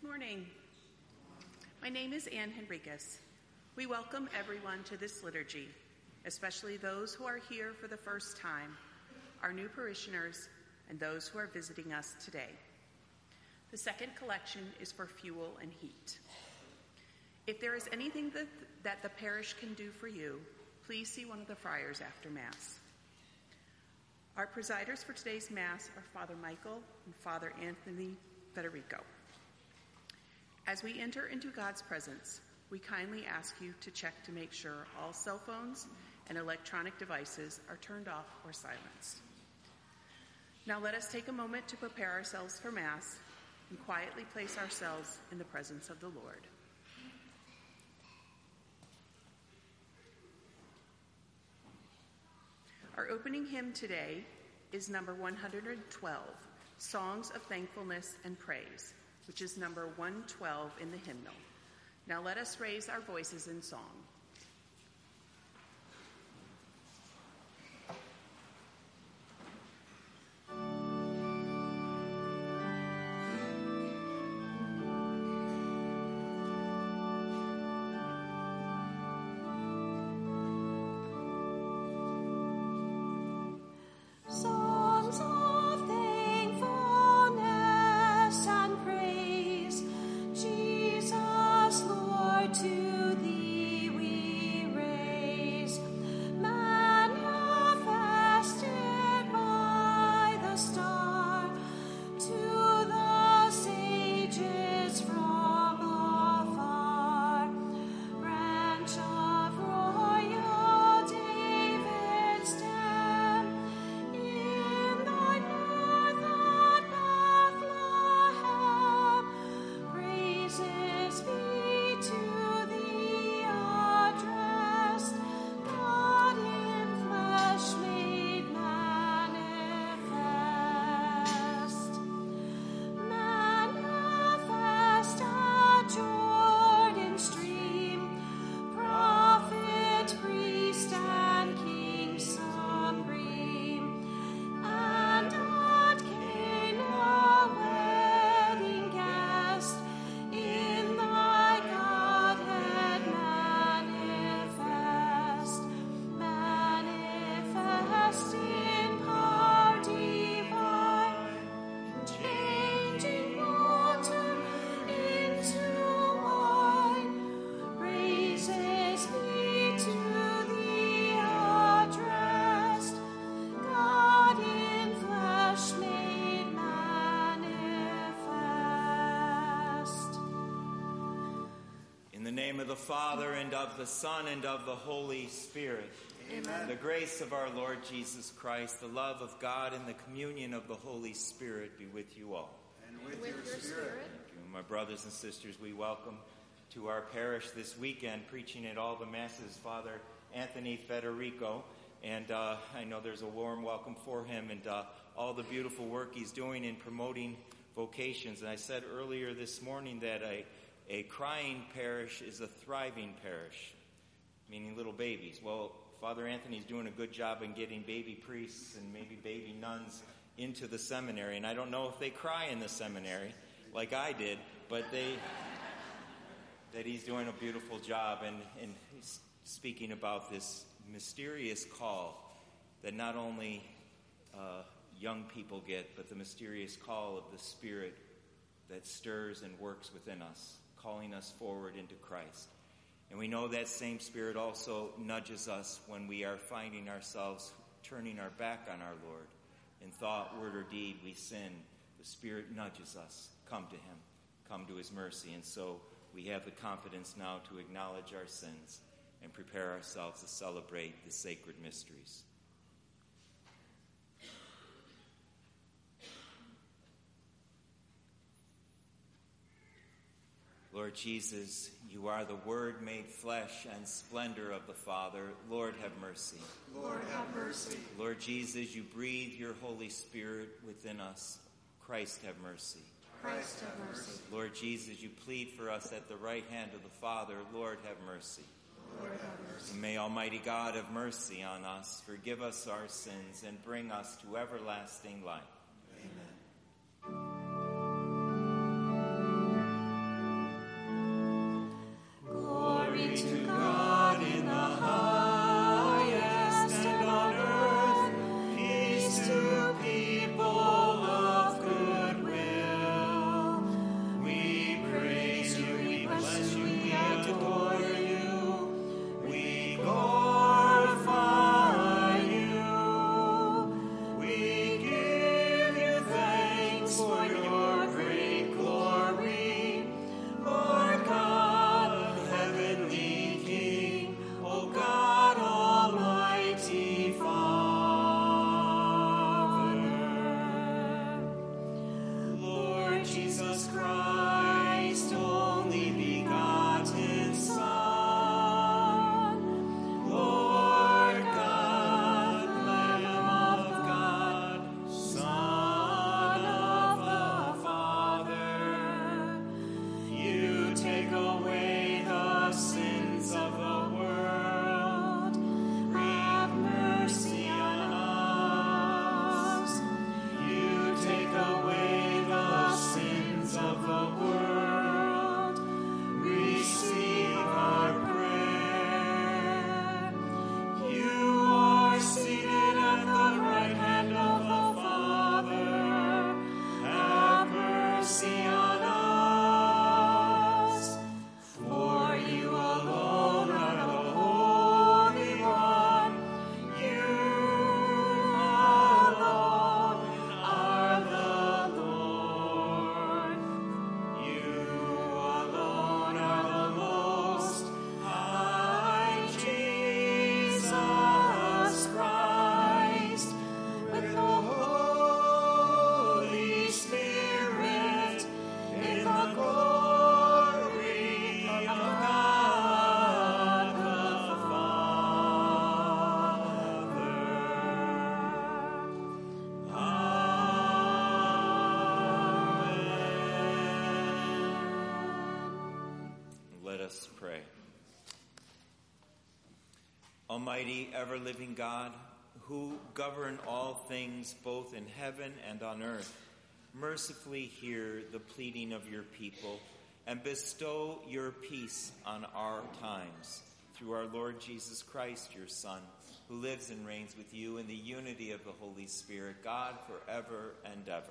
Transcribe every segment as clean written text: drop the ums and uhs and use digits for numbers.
morning. My name is Ann Henriquez. We welcome everyone to this liturgy, especially those who are here for the first time, our new parishioners, and those who are visiting us today. The second collection is for fuel and heat. If there is anything that the parish can do for you, please see one of the friars after Mass. Our presiders for today's Mass are Father Michael and Father Anthony Federico. As we enter into God's presence, we kindly ask you to check to make sure all cell phones and electronic devices are turned off or silenced. Now let us take a moment to prepare ourselves for Mass and quietly place ourselves in the presence of the Lord. Our opening hymn today is number 112, Songs of Thankfulness and Praise, which is number 112 in the hymnal. Now let us raise our voices in song. Of the Father, and of the Son, and of the Holy Spirit. Amen. The grace of our Lord Jesus Christ, the love of God, and the communion of the Holy Spirit be with you all. And with your spirit. Thank you. My brothers and sisters, we welcome to our parish this weekend, preaching at all the Masses, Father Anthony Federico. And I know there's a warm welcome for him and all the beautiful work he's doing in promoting vocations. And I said earlier this morning that a crying parish is a thriving parish, meaning little babies. Well, Father Anthony's doing a good job in getting baby priests and maybe baby nuns into the seminary. And I don't know if they cry in the seminary like I did, but that he's doing a beautiful job. And he's speaking about this mysterious call that not only young people get, but the mysterious call of the Spirit that stirs and works within us, calling us forward into Christ. And we know that same Spirit also nudges us when we are finding ourselves turning our back on our Lord. In thought, word, or deed, we sin. The Spirit nudges us. Come to Him. Come to His mercy. And so we have the confidence now to acknowledge our sins and prepare ourselves to celebrate the sacred mysteries. Lord Jesus, you are the Word made flesh and splendor of the Father. Lord, have mercy. Lord, have mercy. Lord Jesus, you breathe your Holy Spirit within us. Christ, have mercy. Christ, have mercy. Lord Jesus, you plead for us at the right hand of the Father. Lord, have mercy. Lord, have mercy. And may Almighty God have mercy on us, forgive us our sins, and bring us to everlasting life. Amen. Let us pray. Almighty, ever-living God, who govern all things both in heaven and on earth, mercifully hear the pleading of your people and bestow your peace on our times. Through our Lord Jesus Christ, your Son, who lives and reigns with you in the unity of the Holy Spirit, God, forever and ever.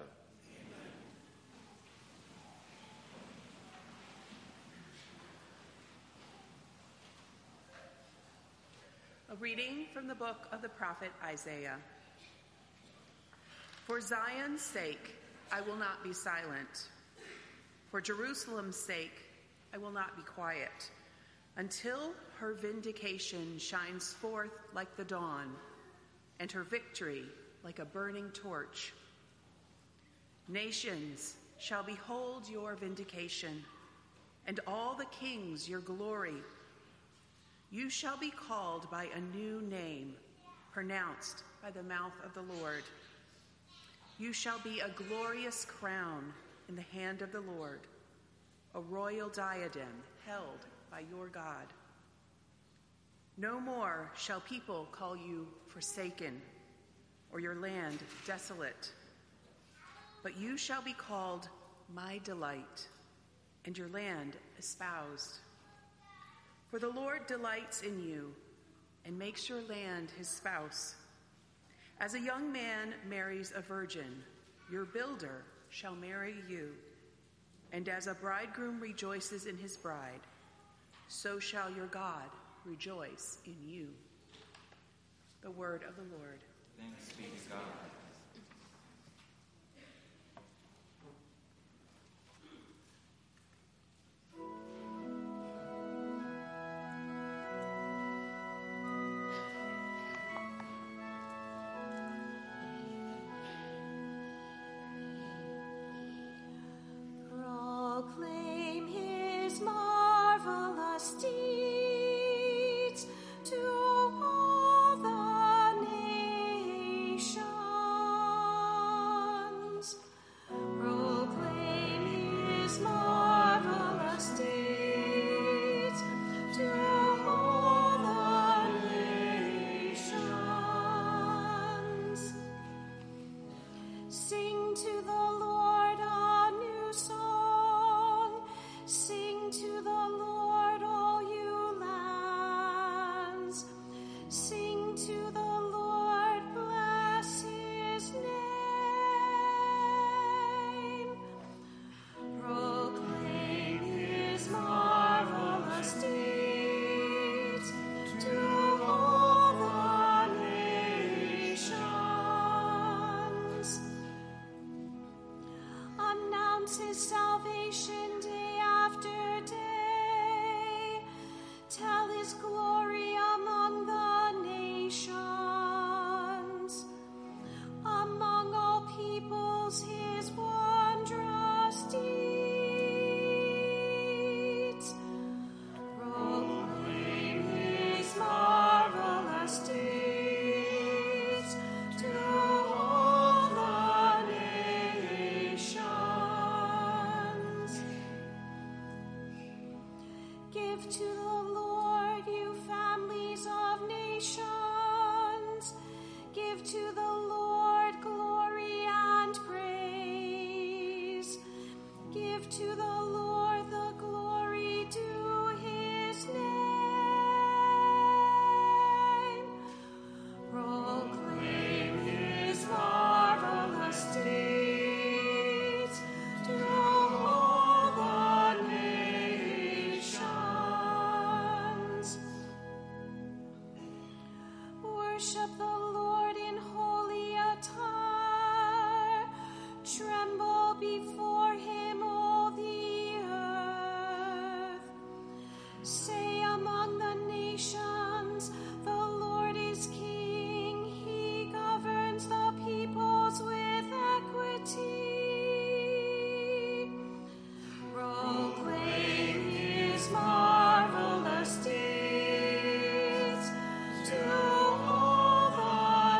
A reading from the book of the prophet Isaiah. For Zion's sake, I will not be silent. For Jerusalem's sake, I will not be quiet, until her vindication shines forth like the dawn, and her victory like a burning torch. Nations shall behold your vindication, and all the kings your glory. You shall be called by a new name, pronounced by the mouth of the Lord. You shall be a glorious crown in the hand of the Lord, a royal diadem held by your God. No more shall people call you forsaken, or your land desolate, but you shall be called my delight, and your land espoused. For the Lord delights in you and makes your land his spouse. As a young man marries a virgin, your builder shall marry you. And as a bridegroom rejoices in his bride, so shall your God rejoice in you. The word of the Lord. Thanks be to God. Proclaim his marvelous deeds to all the nations. Proclaim his marvelous deeds to all the nations. Sing to the Lord a new song. Sing to the Lord, all you lands. Sing to the Lord, bless his name. Proclaim his marvelous deeds to all the nations. Announce his salvation day after day. Tell his glory among the nations. Among all peoples, his wondrous deeds. Proclaim his marvelous deeds to all the nations. Give to the Lord, you families of nations. Give to the Lord glory and praise. Give to the Lord the glory due his name. Proclaim his marvelous deeds to all the nations. Worship the Lord in holy attire. Tremble before him, all the earth. Say among the nations, the Lord is king. He governs the peoples with equity. Proclaim his marvelous deeds to all the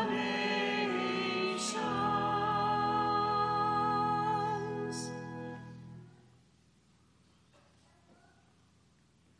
nations.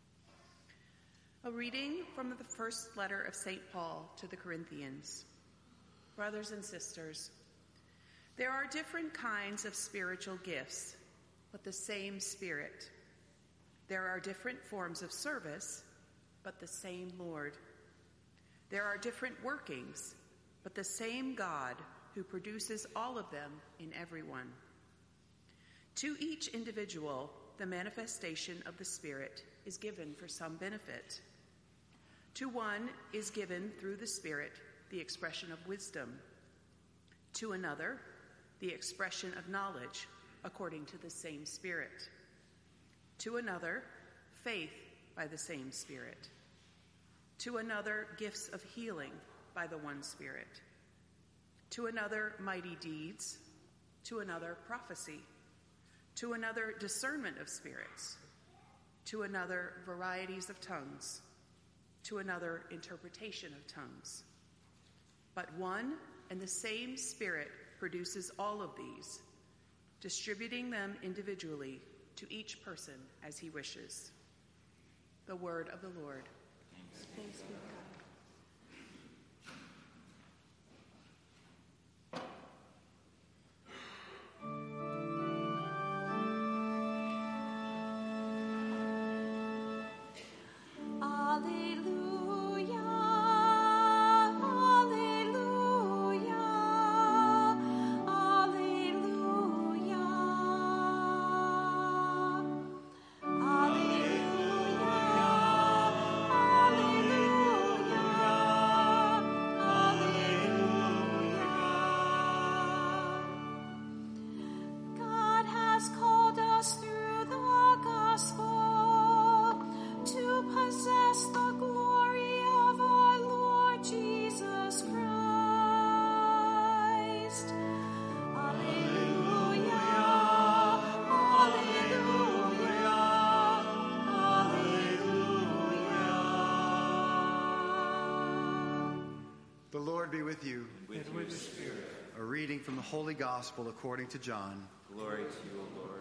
A reading from the first letter of St. Paul to the Corinthians. Brothers and sisters, there are different kinds of spiritual gifts, but the same Spirit. There are different forms of service, but the same Lord. There are different workings, but the same God who produces all of them in everyone. To each individual, the manifestation of the Spirit is given for some benefit. To one is given through the Spirit the expression of wisdom. To another, the expression of knowledge according to the same Spirit. To another, faith by the same Spirit. To another, gifts of healing by the one Spirit. To another, mighty deeds. To another, prophecy. To another, discernment of spirits. To another, varieties of tongues. To another, interpretation of tongues. But one and the same Spirit produces all of these, distributing them individually to each person as he wishes. The word of the Lord. Thanks be to God. The Lord be with you. And with your spirit. A reading from the Holy Gospel according to John. Glory to you, O Lord.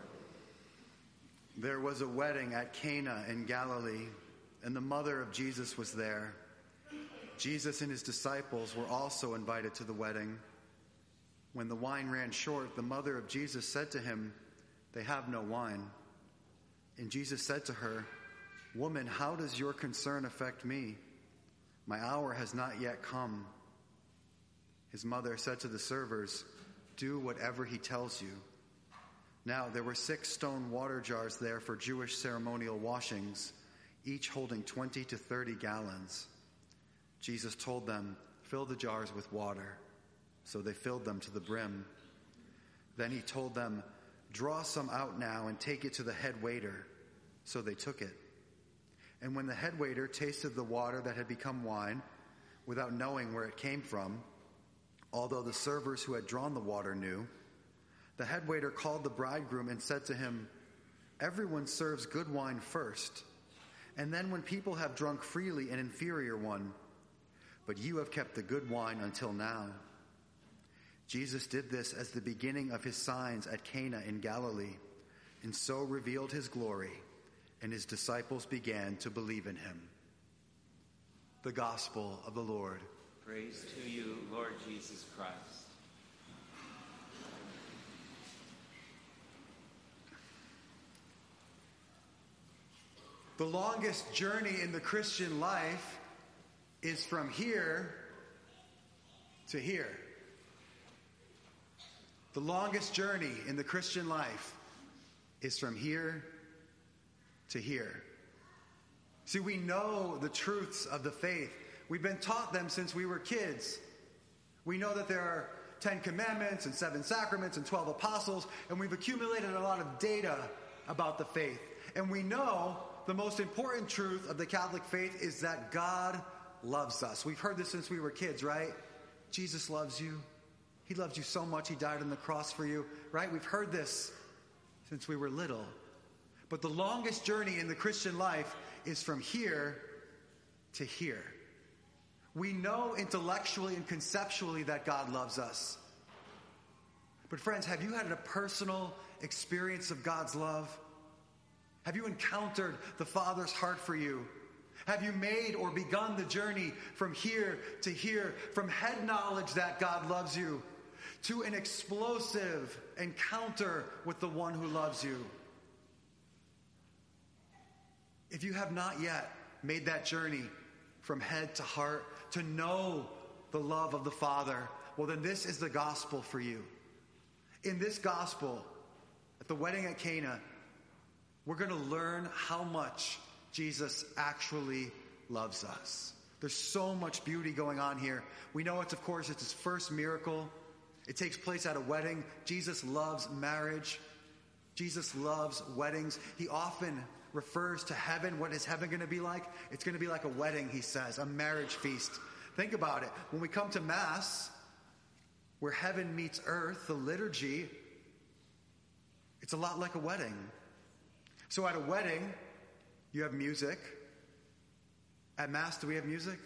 There was a wedding at Cana in Galilee, and the mother of Jesus was there. Jesus and his disciples were also invited to the wedding. When the wine ran short, the mother of Jesus said to him, "They have no wine." And Jesus said to her, "Woman, how does your concern affect me? My hour has not yet come." His mother said to the servers, "Do whatever he tells you." Now there were 6 stone water jars there for Jewish ceremonial washings, each holding 20 to 30 gallons. Jesus told them, "Fill the jars with water." So they filled them to the brim. Then he told them, "Draw some out now and take it to the head waiter." So they took it. And when the head waiter tasted the water that had become wine, without knowing where it came from, although the servers who had drawn the water knew, the head waiter called the bridegroom and said to him, "Everyone serves good wine first, and then when people have drunk freely, an inferior one. But you have kept the good wine until now." Jesus did this as the beginning of his signs at Cana in Galilee, and so revealed his glory, and his disciples began to believe in him. The Gospel of the Lord. Praise to you, Lord Jesus Christ. The longest journey in the Christian life is from here to here. The longest journey in the Christian life is from here to here. See, we know the truths of the faith. We've been taught them since we were kids. We know that there are 10 commandments and 7 sacraments and 12 apostles, and we've accumulated a lot of data about the faith. And we know the most important truth of the Catholic faith is that God loves us. We've heard this since we were kids, right? Jesus loves you. He loves you so much, he died on the cross for you, right? We've heard this since we were little. But the longest journey in the Christian life is from here to here. We know intellectually and conceptually that God loves us. But friends, have you had a personal experience of God's love? Have you encountered the Father's heart for you? Have you made or begun the journey from here to here, from head knowledge that God loves you to an explosive encounter with the one who loves you? If you have not yet made that journey from head to heart to know the love of the Father, well, then this is the gospel for you. In this gospel, at the wedding at Cana, we're going to learn how much Jesus actually loves us. There's so much beauty going on here. We know it's his first miracle. It takes place at a wedding. Jesus loves marriage. Jesus loves weddings. He often refers to heaven. What is heaven going to be like? It's going to be like a wedding, he says, a marriage feast. Think about it. When we come to Mass, where heaven meets earth, the liturgy, it's a lot like a wedding. So at a wedding, you have music. At Mass, do we have music?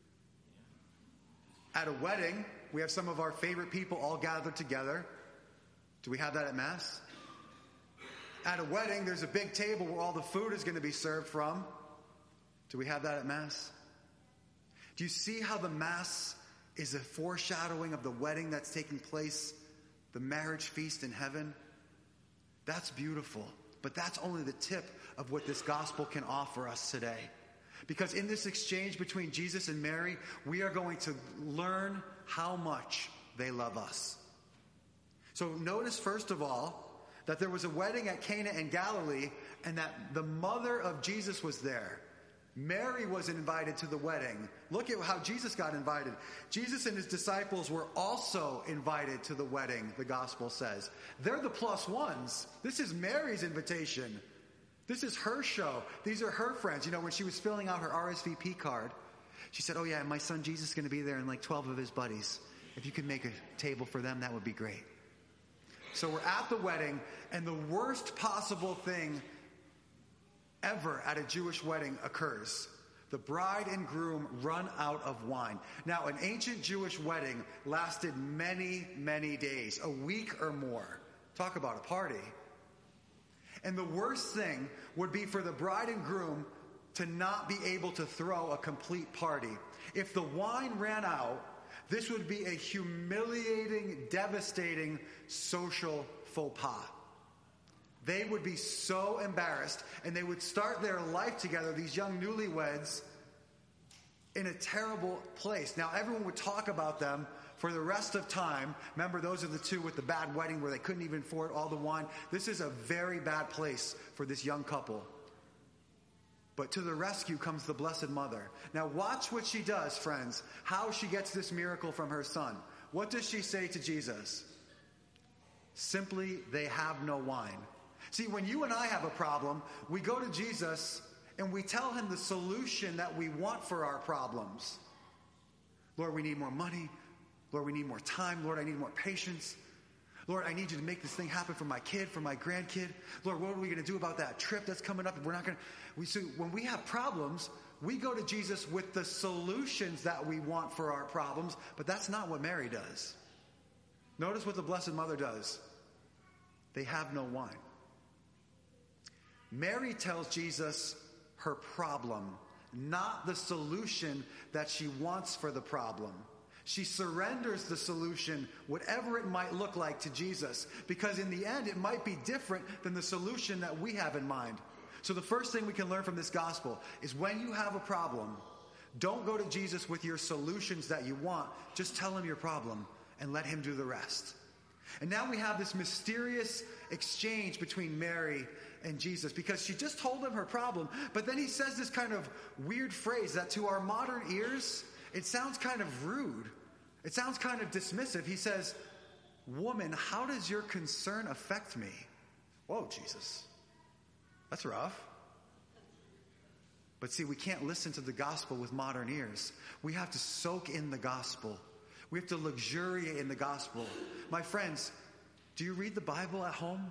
At a wedding, we have some of our favorite people all gathered together. Do we have that at Mass? At a wedding, there's a big table where all the food is going to be served from. Do we have that at Mass? Do you see how the Mass is a foreshadowing of the wedding that's taking place, the marriage feast in heaven? That's beautiful. But that's only the tip of what this gospel can offer us today. Because in this exchange between Jesus and Mary, we are going to learn how much they love us. So notice, first of all, that there was a wedding at Cana in Galilee and that the mother of Jesus was there. Mary was invited to the wedding. Look at how Jesus got invited. Jesus and his disciples were also invited to the wedding, the gospel says. They're the plus ones. This is Mary's invitation. This is her show. These are her friends. You know, when she was filling out her RSVP card, she said, oh yeah, my son Jesus is going to be there and like 12 of his buddies. If you could make a table for them, that would be great. So we're at the wedding, and the worst possible thing ever at a Jewish wedding occurs. The bride and groom run out of wine. Now, an ancient Jewish wedding lasted many, many days, a week or more. Talk about a party. And the worst thing would be for the bride and groom to not be able to throw a complete party. If the wine ran out, this would be a humiliating, devastating social faux pas. They would be so embarrassed, and they would start their life together, these young newlyweds, in a terrible place. Now, everyone would talk about them for the rest of time. Remember, those are the two with the bad wedding where they couldn't even afford all the wine. This is a very bad place for this young couple. But to the rescue comes the Blessed Mother. Now watch what she does, friends. How she gets this miracle from her son. What does she say to Jesus? Simply, they have no wine. See, when you and I have a problem, we go to Jesus and we tell him the solution that we want for our problems. Lord, we need more money. Lord, we need more time. Lord, I need more patience. Lord, I need you to make this thing happen for my kid, for my grandkid. Lord, what are we going to do about that trip that's coming up? We're not going to. So when we have problems, we go to Jesus with the solutions that we want for our problems, but that's not what Mary does. Notice what the Blessed Mother does. They have no wine. Mary tells Jesus her problem, not the solution that she wants for the problem. She surrenders the solution, whatever it might look like, to Jesus, because in the end, it might be different than the solution that we have in mind. So the first thing we can learn from this gospel is when you have a problem, don't go to Jesus with your solutions that you want. Just tell him your problem and let him do the rest. And now we have this mysterious exchange between Mary and Jesus, because she just told him her problem, but then he says this kind of weird phrase that to our modern ears, it sounds kind of rude. It sounds kind of dismissive. He says, woman, how does your concern affect me? Whoa, Jesus. That's rough. But see, we can't listen to the gospel with modern ears. We have to soak in the gospel. We have to luxuriate in the gospel. My friends, do you read the Bible at home?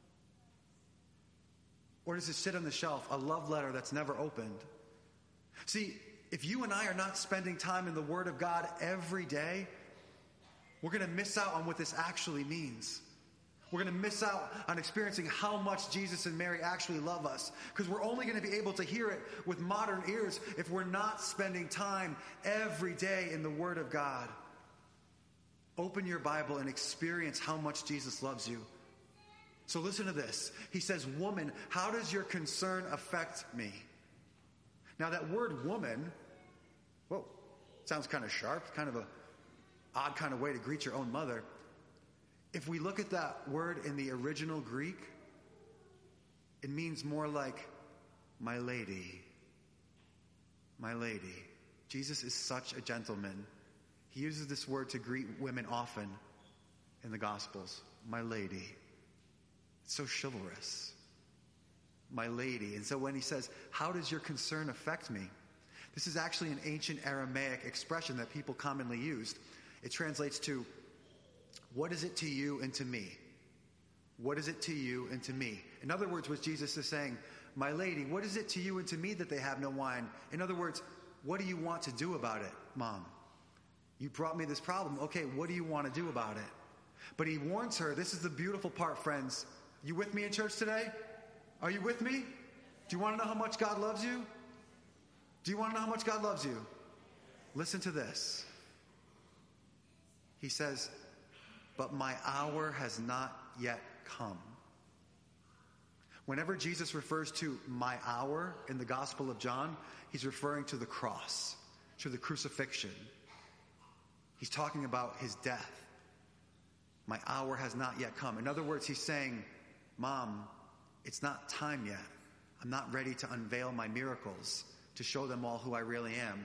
Or does it sit on the shelf, a love letter that's never opened? See, if you and I are not spending time in the Word of God every day, we're going to miss out on what this actually means. We're going to miss out on experiencing how much Jesus and Mary actually love us, because we're only going to be able to hear it with modern ears if we're not spending time every day in the Word of God. Open your Bible and experience how much Jesus loves you. So listen to this. He says, woman, how does your concern affect me? Now that word woman, whoa, sounds kind of sharp, kind of a odd kind of way to greet your own mother. If we look at that word in the original Greek, it means more like my lady. My lady. Jesus is such a gentleman. He uses this word to greet women often in the Gospels. My lady. It's so chivalrous. My lady. And so when he says, how does your concern affect me? This is actually an ancient Aramaic expression that people commonly used. It translates to, what is it to you and to me? What is it to you and to me? In other words, what Jesus is saying, my lady, what is it to you and to me that they have no wine? In other words, what do you want to do about it, Mom? You brought me this problem. Okay, what do you want to do about it? But he warns her, this is the beautiful part, friends. You with me in church today? Are you with me? Do you want to know how much God loves you? Do you want to know how much God loves you? Listen to this. He says, but my hour has not yet come. Whenever Jesus refers to my hour in the Gospel of John, he's referring to the cross, to the crucifixion. He's talking about his death. My hour has not yet come. In other words, he's saying, Mom, it's not time yet. I'm not ready to unveil my miracles, to show them all who I really am.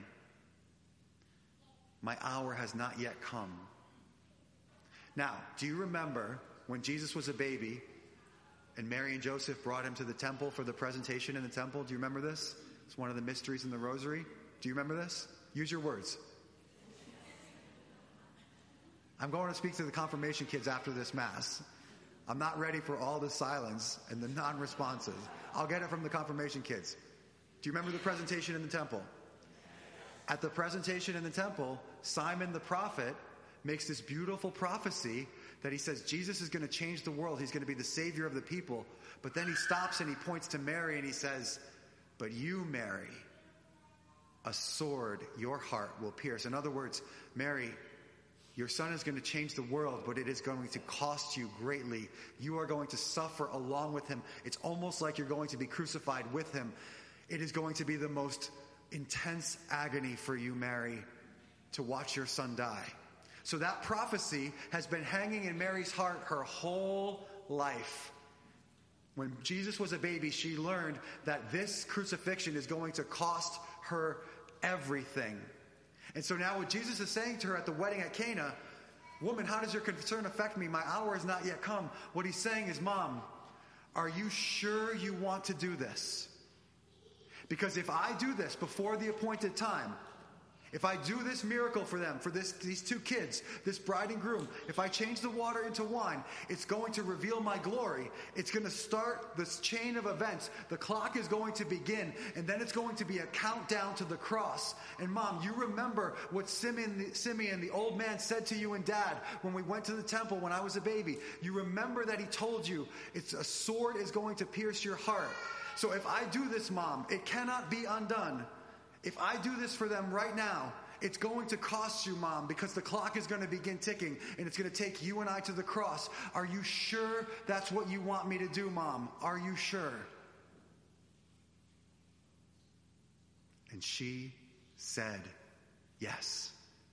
My hour has not yet come. Now, do you remember when Jesus was a baby and Mary and Joseph brought him to the temple for the presentation in the temple? Do you remember this? It's one of the mysteries in the rosary. Do you remember this? Use your words. I'm going to speak to the confirmation kids after this Mass. I'm not ready for all the silence and the non-responses. I'll get it from the confirmation kids. Do you remember the presentation in the temple? At the presentation in the temple, Simon the prophet makes this beautiful prophecy that he says Jesus is going to change the world. He's going to be the savior of the people. But then he stops and he points to Mary and he says, but you, Mary, a sword your heart will pierce. In other words, Mary, your son is going to change the world, but it is going to cost you greatly. You are going to suffer along with him. It's almost like you're going to be crucified with him. It is going to be the most intense agony for you, Mary, to watch your son die. So that prophecy has been hanging in Mary's heart her whole life. When Jesus was a baby, she learned that this crucifixion is going to cost her everything. And so now what Jesus is saying to her at the wedding at Cana, woman, how does your concern affect me? My hour has not yet come. What he's saying is, Mom, are you sure you want to do this? Because if I do this before the appointed time, if I do this miracle for them, for these two kids, this bride and groom, if I change the water into wine, it's going to reveal my glory. It's going to start this chain of events. The clock is going to begin, and then it's going to be a countdown to the cross. And Mom, you remember what Simeon, the old man, said to you and Dad when we went to the temple when I was a baby. You remember that he told you it's a sword is going to pierce your heart. So if I do this, Mom, it cannot be undone. If I do this for them right now, it's going to cost you, Mom, because the clock is going to begin ticking, and it's going to take you and I to the cross. Are you sure that's what you want me to do, Mom? Are you sure? And she said, yes.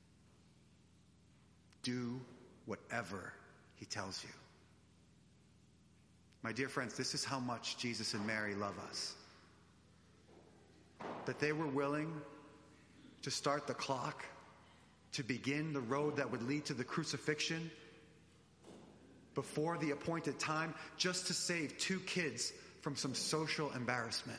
Do whatever he tells you. My dear friends, this is how much Jesus and Mary love us. That they were willing to start the clock, to begin the road that would lead to the crucifixion before the appointed time, just to save two kids from some social embarrassment.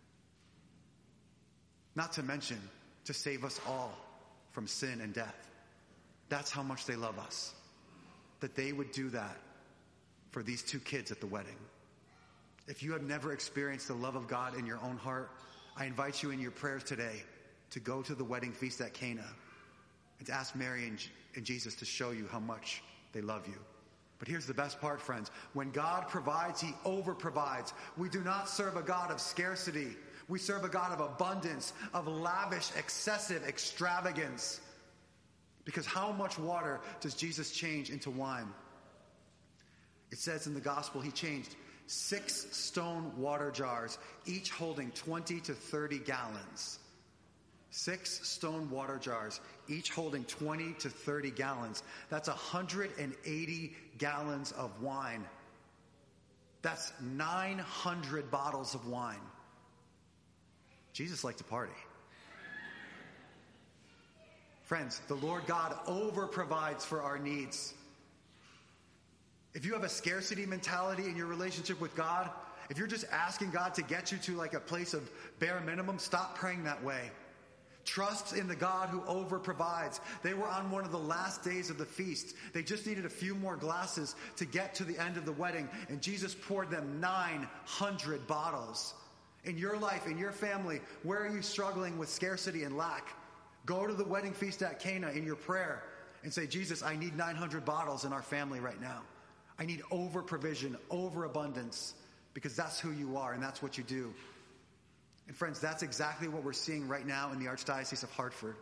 Not to mention to save us all from sin and death. That's how much they love us. That they would do that for these two kids at the wedding. If you have never experienced the love of God in your own heart, I invite you in your prayers today to go to the wedding feast at Cana and to ask Mary and Jesus to show you how much they love you. But here's the best part, friends. When God provides, he over-provides. We do not serve a God of scarcity. We serve a God of abundance, of lavish, excessive extravagance. Because how much water does Jesus change into wine? It says in the gospel, he changed 6 stone water jars, each holding 20 to 30 gallons. 6 stone water jars, each holding 20 to 30 gallons. That's 180 gallons of wine. That's 900 bottles of wine. Jesus liked to party. Friends, the Lord God over-provides for our needs. If you have a scarcity mentality in your relationship with God, if you're just asking God to get you to like a place of bare minimum, stop praying that way. Trust in the God who over-provides. They were on one of the last days of the feast. They just needed a few more glasses to get to the end of the wedding, and Jesus poured them 900 bottles. In your life, in your family, where are you struggling with scarcity and lack? Go to the wedding feast at Cana in your prayer and say, Jesus, I need 900 bottles in our family right now. I need over-provision, over-abundance, because that's who you are and that's what you do. And friends, that's exactly what we're seeing right now in the Archdiocese of Hartford.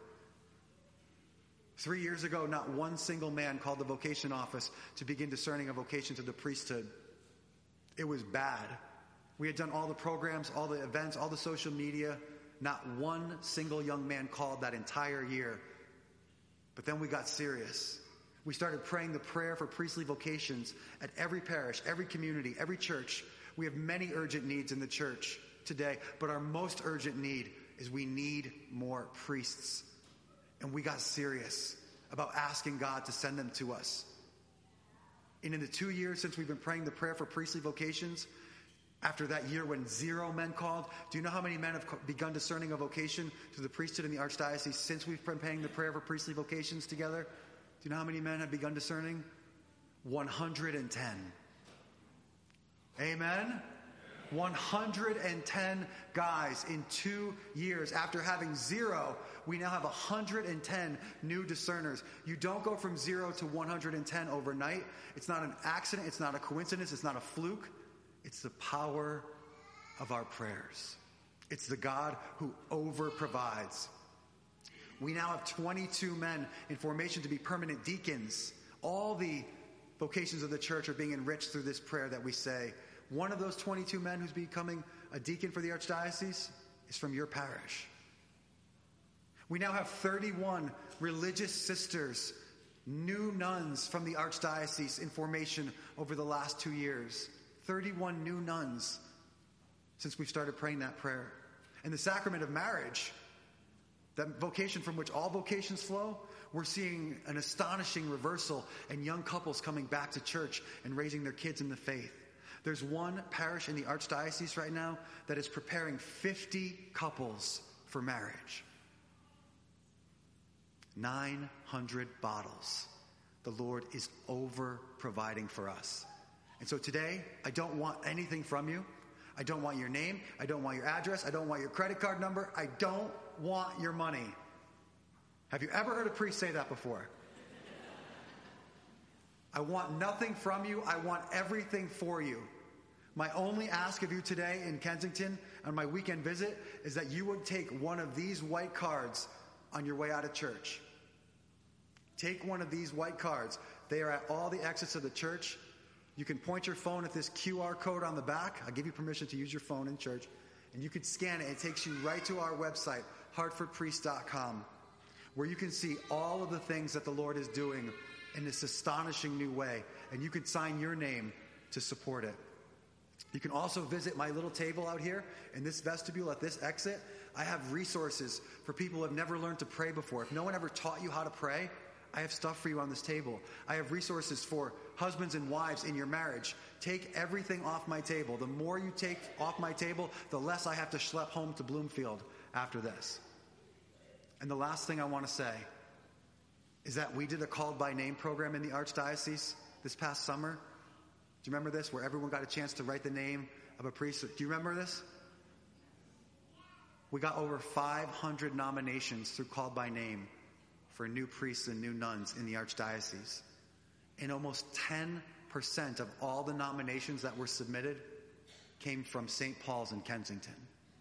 3 years ago, not one single man called the vocation office to begin discerning a vocation to the priesthood. It was bad. We had done all the programs, all the events, all the social media. Not one single young man called that entire year. But then we got serious. We started praying the prayer for priestly vocations at every parish, every community, every church. We have many urgent needs in the church today, but our most urgent need is we need more priests. And we got serious about asking God to send them to us. And in the 2 years since we've been praying the prayer for priestly vocations, after that year when 0 men called, do you know how many men have begun discerning a vocation to the priesthood in the Archdiocese since we've been praying the prayer for priestly vocations together? Do you know how many men have begun discerning? 110. Amen? 110 guys in 2 years. After having 0, we now have 110 new discerners. You don't go from 0 to 110 overnight. It's not an accident. It's not a coincidence. It's not a fluke. It's the power of our prayers. It's the God who over-provides. We now have 22 men in formation to be permanent deacons. All the vocations of the church are being enriched through this prayer that we say. One of those 22 men who's becoming a deacon for the Archdiocese is from your parish. We now have 31 religious sisters, new nuns from the Archdiocese in formation over the last 2 years. 31 new nuns since we started praying that prayer. And the sacrament of marriage, that vocation from which all vocations flow, we're seeing an astonishing reversal and young couples coming back to church and raising their kids in the faith. There's one parish in the Archdiocese right now that is preparing 50 couples for marriage. 900 bottles. The Lord is over-providing for us. And so today, I don't want anything from you. I don't want your name. I don't want your address. I don't want your credit card number. I don't want your money. Have you ever heard a priest say that before? I want nothing from you. I want everything for you. My only ask of you today in Kensington on my weekend visit is that you would take one of these white cards on your way out of church. Take one of these white cards. They are at all the exits of the church. You can point your phone at this QR code on the back. I'll give you permission to use your phone in church. And you can scan it. It takes you right to our website, hartfordpriest.com, where you can see all of the things that the Lord is doing in this astonishing new way. And you can sign your name to support it. You can also visit my little table out here in this vestibule at this exit. I have resources for people who have never learned to pray before. If no one ever taught you how to pray, I have stuff for you on this table. I have resources for husbands and wives in your marriage. Take everything off my table. The more you take off my table, the less I have to schlep home to Bloomfield after this. And the last thing I want to say is that we did a called by name program in the Archdiocese this past summer. Do you remember this? Where everyone got a chance to write the name of a priest. Do you remember this? We got over 500 nominations through called by name for new priests and new nuns in the Archdiocese. And almost 10 of all the nominations that were submitted came from St. Paul's in Kensington.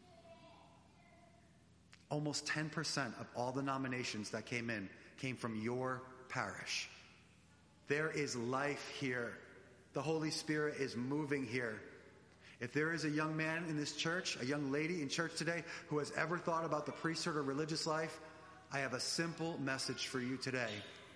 Almost 10% of all the nominations that came in came from your parish. There is life here. The Holy Spirit is moving here. If there is a young man in this church, a young lady in church today who has ever thought about the priesthood or religious life, I have a simple message for you today.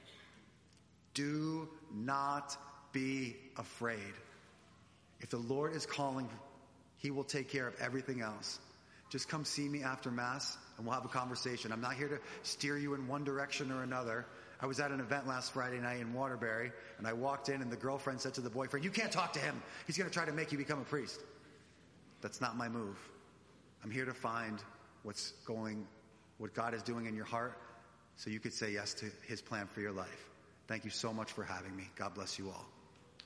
Do not be afraid. If the Lord is calling, He will take care of everything else. Just come see me after Mass and we'll have a conversation. I'm not here to steer you in one direction or another. I was at an event last Friday night in Waterbury, and I walked in and the girlfriend said to the boyfriend, "You can't talk to him. He's going to try to make you become a priest." That's not my move. I'm here to find what God is doing in your heart so you could say yes to His plan for your life. Thank you so much for having me. God bless you all.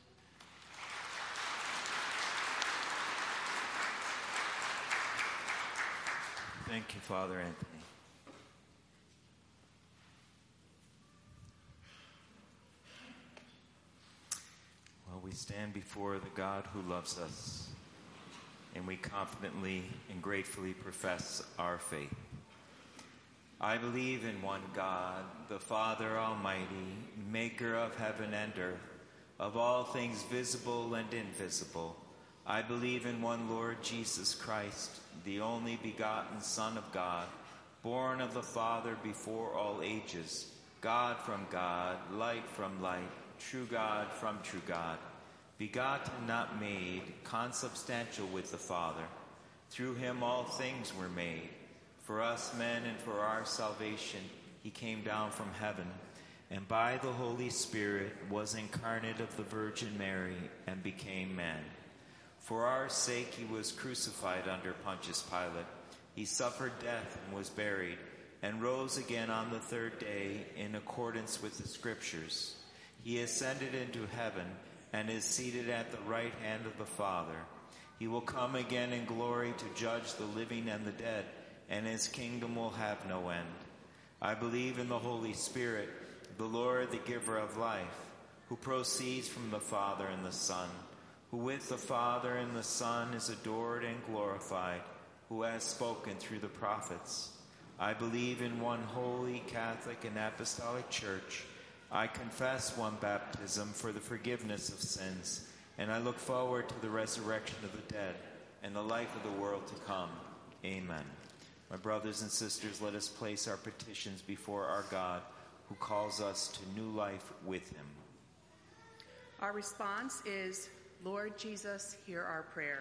Thank you, Father Anthony. Well, we stand before the God who loves us, and we confidently and gratefully profess our faith. I believe in one God, the Father Almighty, maker of heaven and earth, of all things visible and invisible. I believe in one Lord Jesus Christ, the only begotten Son of God, born of the Father before all ages, God from God, light from light, true God from true God, begotten, not made, consubstantial with the Father. Through him all things were made. For us men and for our salvation, he came down from heaven, and by the Holy Spirit was incarnate of the Virgin Mary and became man. For our sake he was crucified under Pontius Pilate. He suffered death and was buried, and rose again on the third day in accordance with the Scriptures. He ascended into heaven and is seated at the right hand of the Father. He will come again in glory to judge the living and the dead, and his kingdom will have no end. I believe in the Holy Spirit, the Lord, the giver of life, who proceeds from the Father and the Son, who with the Father and the Son is adored and glorified, who has spoken through the prophets. I believe in one holy, Catholic, and Apostolic Church. I confess one baptism for the forgiveness of sins, and I look forward to the resurrection of the dead and the life of the world to come. Amen. My brothers and sisters, let us place our petitions before our God, who calls us to new life with him. Our response is, Lord Jesus, hear our prayer.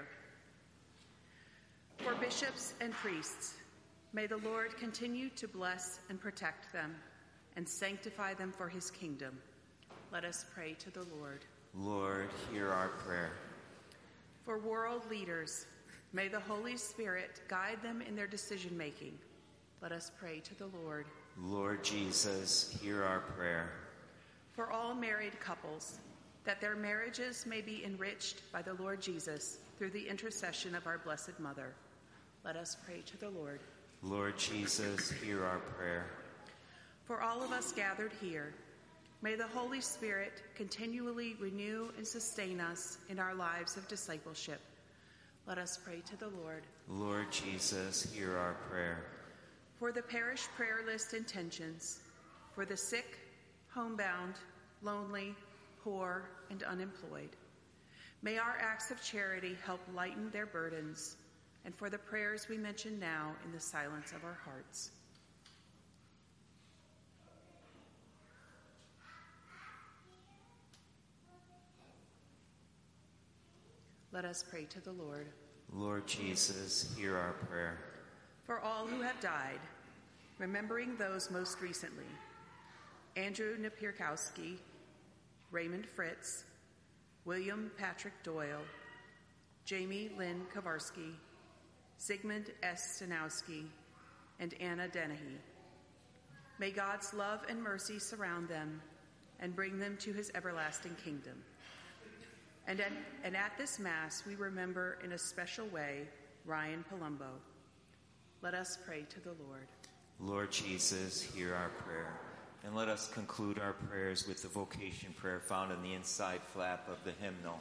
For bishops and priests, may the Lord continue to bless and protect them and sanctify them for his kingdom. Let us pray to the Lord. Lord, hear our prayer. For world leaders, may the Holy Spirit guide them in their decision-making. Let us pray to the Lord. Lord Jesus, hear our prayer. For all married couples, that their marriages may be enriched by the Lord Jesus through the intercession of our Blessed Mother. Let us pray to the Lord. Lord Jesus, hear our prayer. For all of us gathered here, may the Holy Spirit continually renew and sustain us in our lives of discipleship. Let us pray to the Lord. Lord Jesus, hear our prayer. For the parish prayer list intentions, for the sick, homebound, lonely, poor, and unemployed. May our acts of charity help lighten their burdens, and for the prayers we mention now in the silence of our hearts. Let us pray to the Lord. Lord Jesus, hear our prayer. For all who have died, remembering those most recently, Andrew Napierkowski, Raymond Fritz, William Patrick Doyle, Jamie Lynn Kowarski, Zygmunt S. Stanowski, and Anna Dennehy. May God's love and mercy surround them and bring them to his everlasting kingdom. And at this Mass, we remember in a special way Ryan Palumbo. Let us pray to the Lord. Lord Jesus, hear our prayer. And let us conclude our prayers with the vocation prayer found in the inside flap of the hymnal.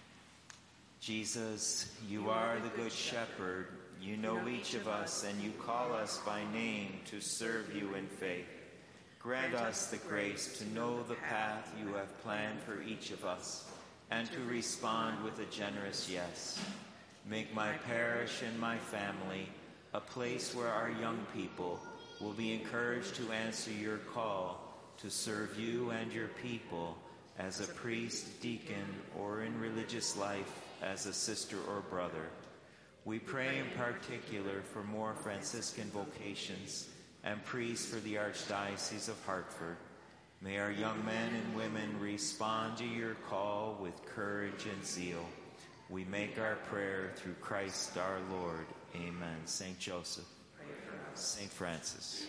Jesus, you are the good shepherd. You know each of us, and you call us by name to serve you in faith. Grant us the grace to know the path you have planned for each of us, and to respond with a generous yes. Make my parish and my family a place where our young people will be encouraged to answer your call to serve you and your people as a priest, deacon, or in religious life as a sister or brother. We pray in particular for more Franciscan vocations and priests for the Archdiocese of Hartford. May our young men and women respond to your call with courage and zeal. We make our prayer through Christ our Lord. Amen. Saint Joseph, Saint Francis.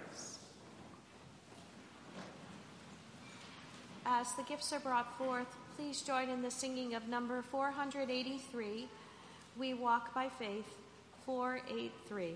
As the gifts are brought forth, please join in the singing of number 483, We Walk by Faith, 483.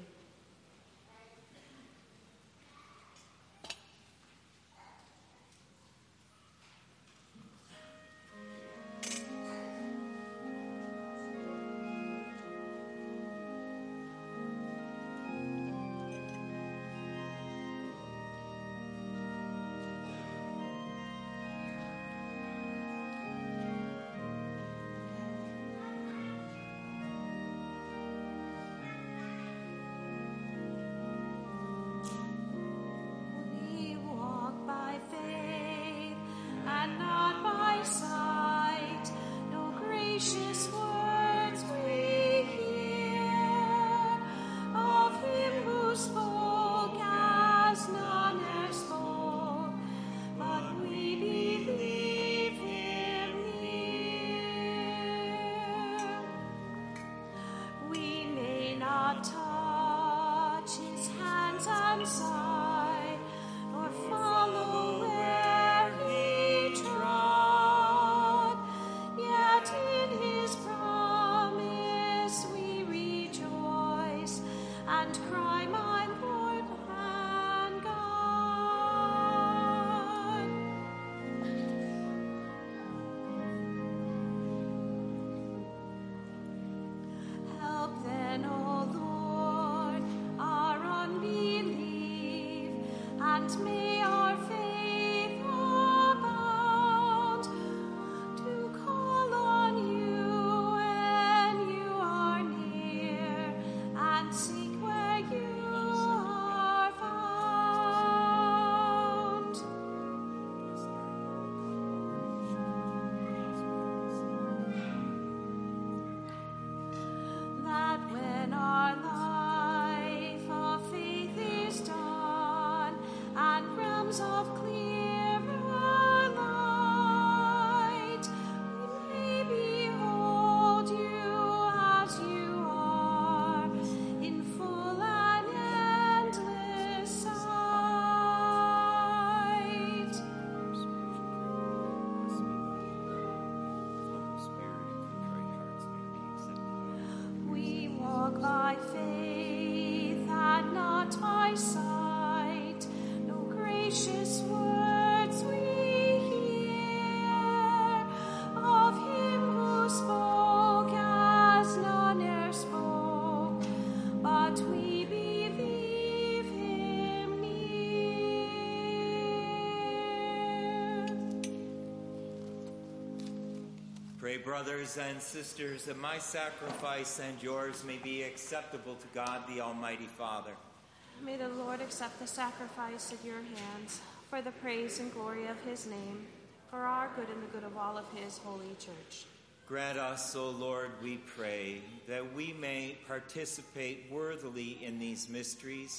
Pray, brothers and sisters, that my sacrifice and yours may be acceptable to God, the Almighty Father. May the Lord accept the sacrifice at your hands for the praise and glory of his name, for our good and the good of all of his holy church. Grant us, O Lord, we pray, that we may participate worthily in these mysteries.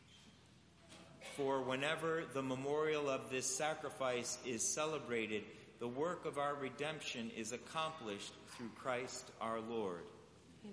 For whenever the memorial of this sacrifice is celebrated, the work of our redemption is accomplished through Christ our Lord. Amen.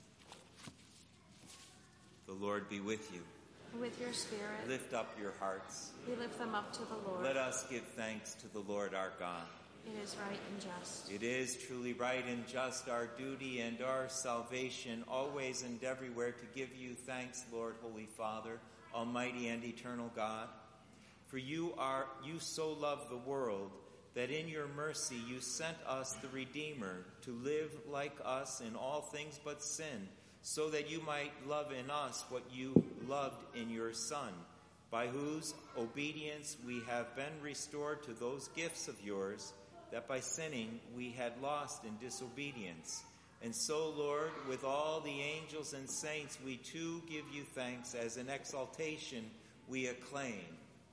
The Lord be with you. With your spirit. Lift up your hearts. We lift them up to the Lord. Let us give thanks to the Lord our God. It is right and just. It is truly right and just, our duty and our salvation, always and everywhere to give you thanks, Lord, Holy Father, Almighty and eternal God. For you so loved the world that in your mercy you sent us the Redeemer to live like us in all things but sin, so that you might love in us what you loved in your Son, by whose obedience we have been restored to those gifts of yours that by sinning we had lost in disobedience. And so, Lord, with all the angels and saints, we too give you thanks as in exaltation we acclaim.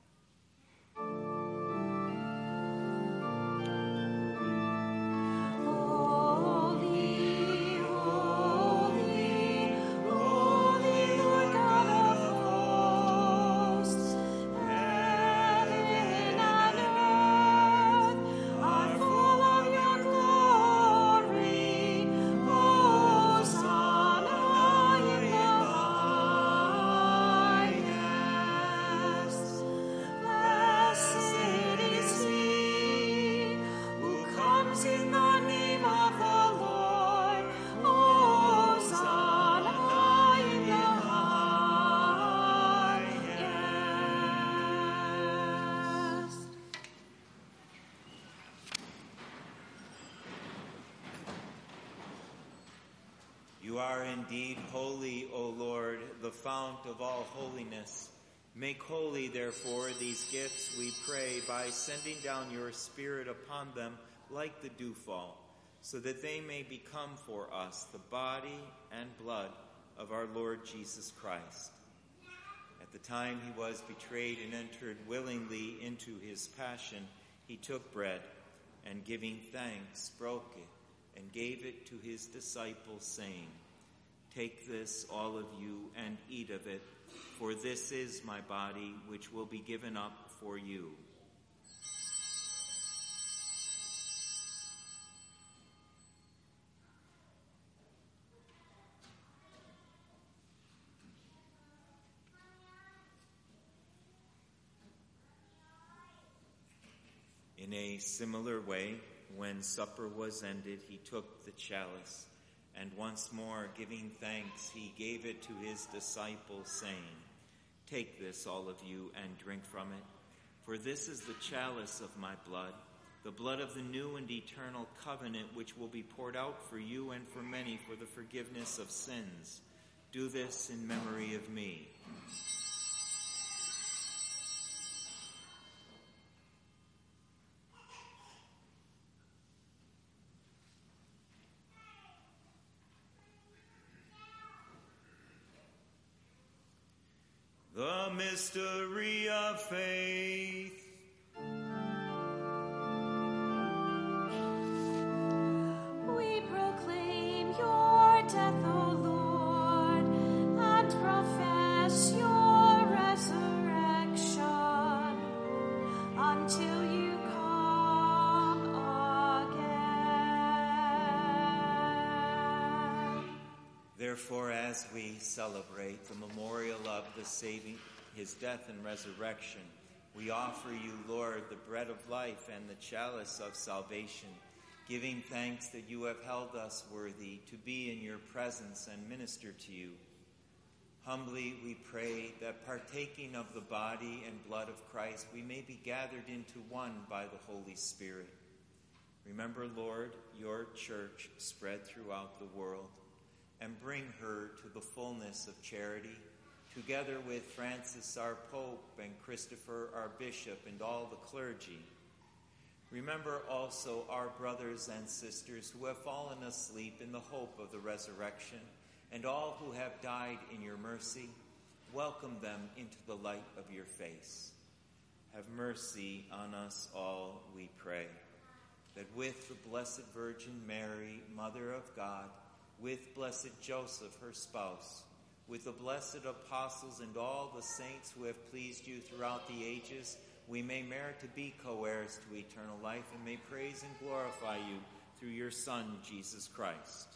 You are indeed holy, O Lord, the fount of all holiness. Make holy, therefore, these gifts, we pray, by sending down your Spirit upon them like the dewfall, so that they may become for us the body and blood of our Lord Jesus Christ. At the time he was betrayed and entered willingly into his passion, he took bread, and giving thanks, broke it, and gave it to his disciples, saying, "Take this, all of you, and eat of it, for this is my body, which will be given up for you." In a similar way, when supper was ended, he took the chalice, and once more giving thanks, he gave it to his disciples, saying, "Take this, all of you, and drink from it, for this is the chalice of my blood, the blood of the new and eternal covenant, which will be poured out for you and for many for the forgiveness of sins. Do this in memory of me." The mystery of faith. We proclaim your death, O Lord, and profess your resurrection until you come again. Therefore, as we celebrate the memorial of the saving, his death and resurrection, we offer you, Lord, the bread of life and the chalice of salvation, giving thanks that you have held us worthy to be in your presence and minister to you. Humbly we pray that partaking of the body and blood of Christ, we may be gathered into one by the Holy Spirit. Remember, Lord, your church spread throughout the world, and bring her to the fullness of charity, together with Francis our Pope and Christopher our Bishop and all the clergy. Remember also our brothers and sisters who have fallen asleep in the hope of the resurrection, and all who have died in your mercy. Welcome them into the light of your face. Have mercy on us all, we pray, that with the Blessed Virgin Mary, Mother of God, with blessed Joseph, her spouse, with the blessed apostles and all the saints who have pleased you throughout the ages, we may merit to be co-heirs to eternal life and may praise and glorify you through your Son, Jesus Christ.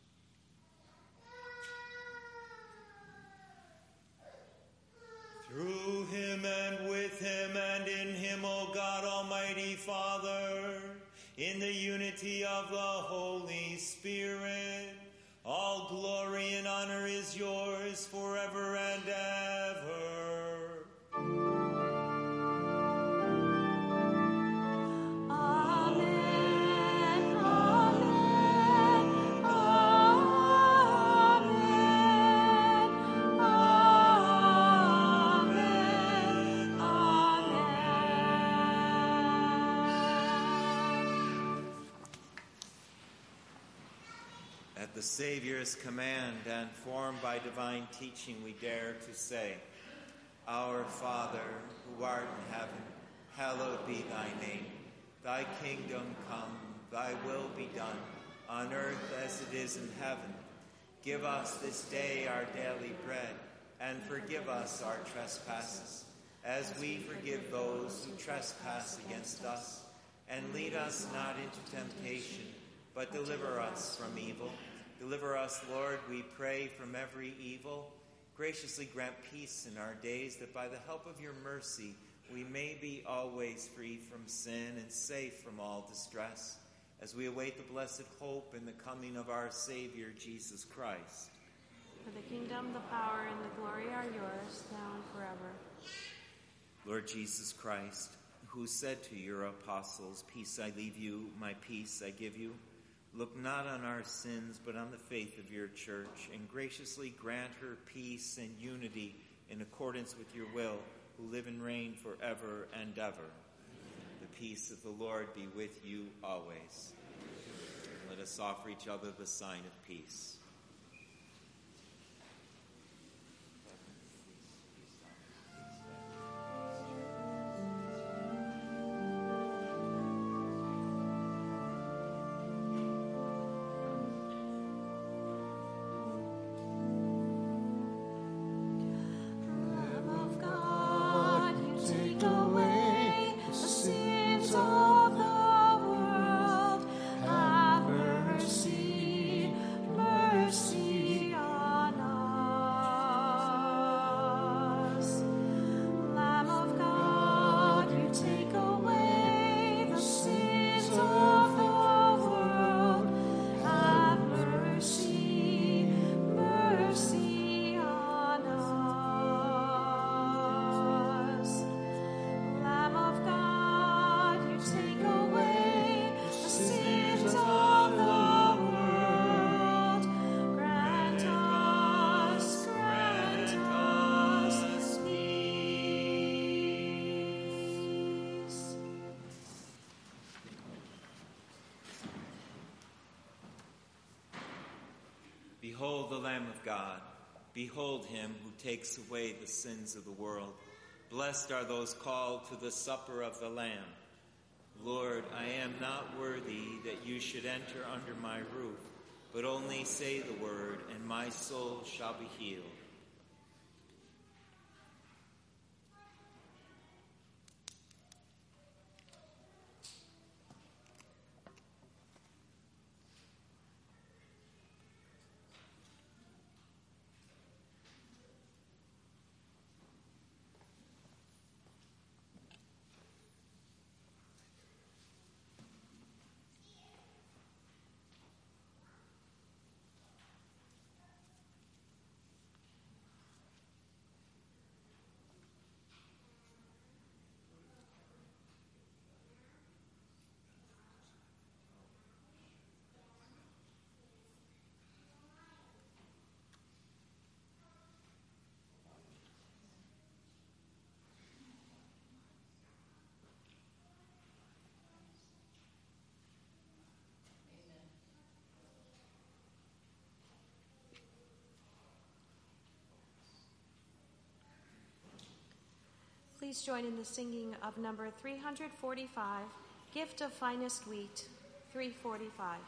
Through him and with him and in him, O God, Almighty Father, in the unity of the Holy Spirit, all glory and honor is yours forever and ever. At the Savior's command and formed by divine teaching, we dare to say, Our Father, who art in heaven, hallowed be thy name. Thy kingdom come, thy will be done, on earth as it is in heaven. Give us this day our daily bread, and forgive us our trespasses, as we forgive those who trespass against us. And lead us not into temptation, but deliver us from evil. Deliver us, Lord, we pray, from every evil. Graciously grant peace in our days, that by the help of your mercy we may be always free from sin and safe from all distress, as we await the blessed hope and the coming of our Savior, Jesus Christ. For the kingdom, the power, and the glory are yours, now and forever. Lord Jesus Christ, who said to your apostles, Peace I leave you, my peace I give you, look not on our sins, but on the faith of your church, and graciously grant her peace and unity in accordance with your will, who live and reign forever and ever. The peace of the Lord be with you always. Let us offer each other the sign of peace. Behold the Lamb of God. Behold him who takes away the sins of the world. Blessed are those called to the supper of the Lamb. Lord, I am not worthy that you should enter under my roof, but only say the word, and my soul shall be healed. Please join in the singing of number 345, Gift of Finest Wheat, 345.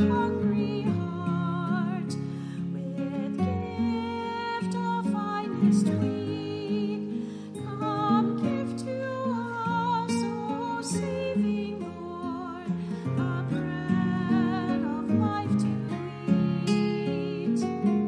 hungry heart with gift of finest wheat. Come give to us, O saving Lord, the bread of life to eat.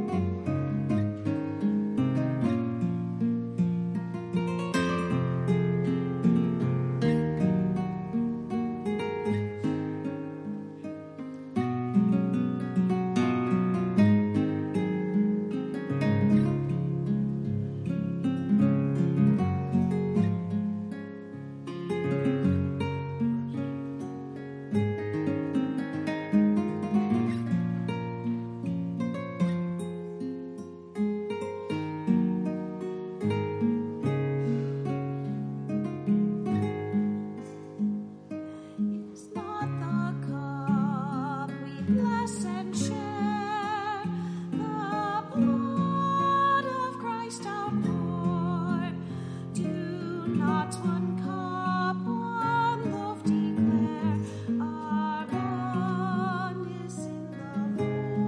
Is not the cup we bless and share, the blood of Christ outpoured? Do not one cup, one loaf declare our oneness in the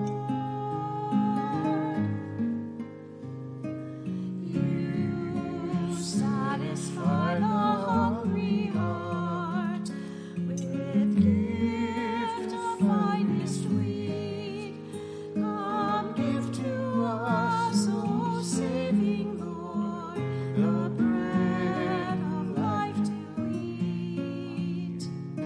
Lord? You satisfy the hungry heart with gift of finest wheat. Come give to us, O saving Lord, the bread of life to eat.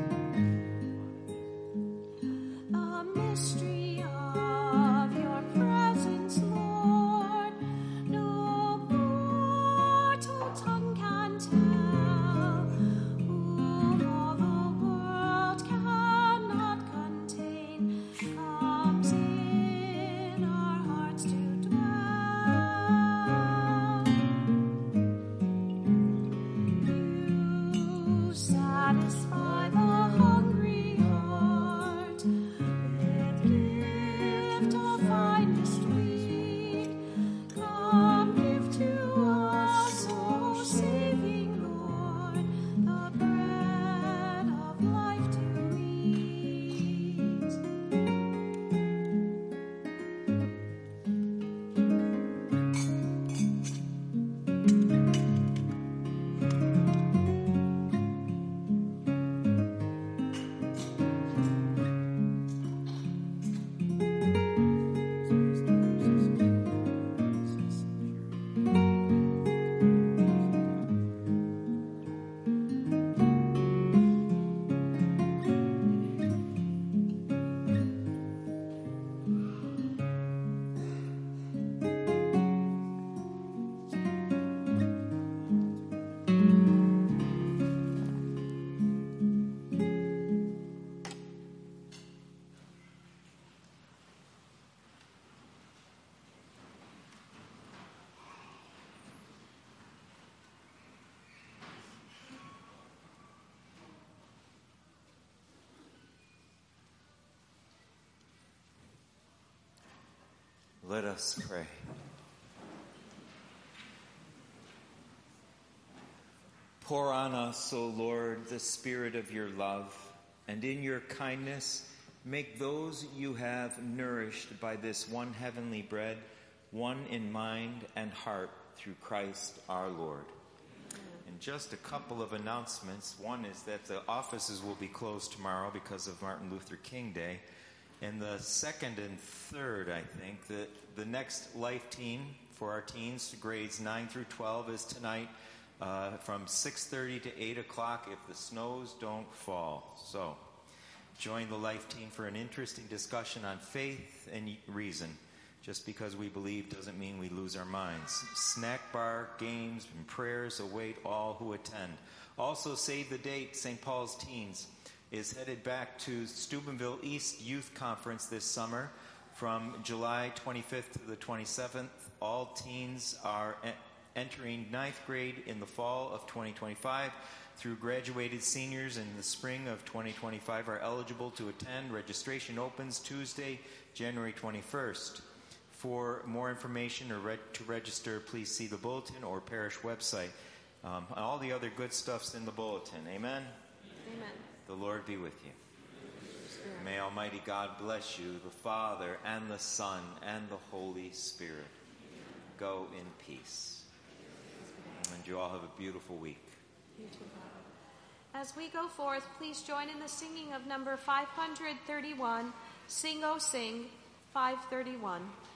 The mystery of your presence, Lord, no mortal tongue can tell, whom all the world cannot contain, comes in our hearts to dwell. You satisfy the hungry heart with gift of finest wheat. Come give to us, O saving Lord, the bread of life to eat. Let us pray. Pour on us, O Lord, the spirit of your love, and in your kindness make those you have nourished by this one heavenly bread, one in mind and heart through Christ our Lord. And just a couple of announcements. One is that the offices will be closed tomorrow because of Martin Luther King Day. And the second and third, I think, the next life team for our teens, grades 9 through 12, is tonight from 6:30 to 8 o'clock if the snows don't fall. So join the life team for an interesting discussion on faith and reason. Just because we believe doesn't mean we lose our minds. Snack bar, games, and prayers await all who attend. Also, save the date. St. Paul's Teens is headed back to Steubenville East Youth Conference this summer from July 25th to the 27th. All teens are entering 9th grade in the fall of 2025 through graduated seniors in the spring of 2025 are eligible to attend. Registration opens Tuesday, January 21st. For more information or to register, please see the bulletin or parish website. All the other good stuff's in the bulletin. Amen? Amen. The Lord be with you. Spirit. May Almighty God bless you, the Father, and the Son, and the Holy Spirit. Go in peace. And you all have a beautiful week. You too, Father. As we go forth, please join in the singing of number 531, Sing, O Sing, 531.